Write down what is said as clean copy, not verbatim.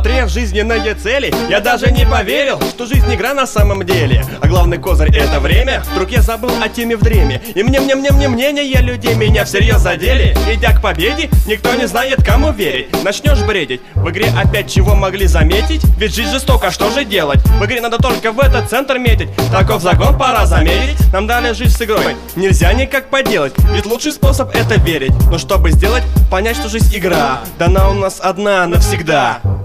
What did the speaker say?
Посмотрев жизненные цели, я даже не поверил, что жизнь игра на самом деле. А главный козырь — это время. Вдруг я забыл о теме в дреме, и мнения людей меня всерьез задели. Идя к победе, никто не знает, кому верить. Начнешь бредить, в игре опять чего могли заметить? Ведь жизнь жестока, что же делать? В игре надо только в этот центр метить. Таков закон, пора заметить. Нам дали жизнь с игрой, нельзя никак поделать. Ведь лучший способ — это верить. Но чтобы сделать, понять, что жизнь игра дана у нас одна навсегда.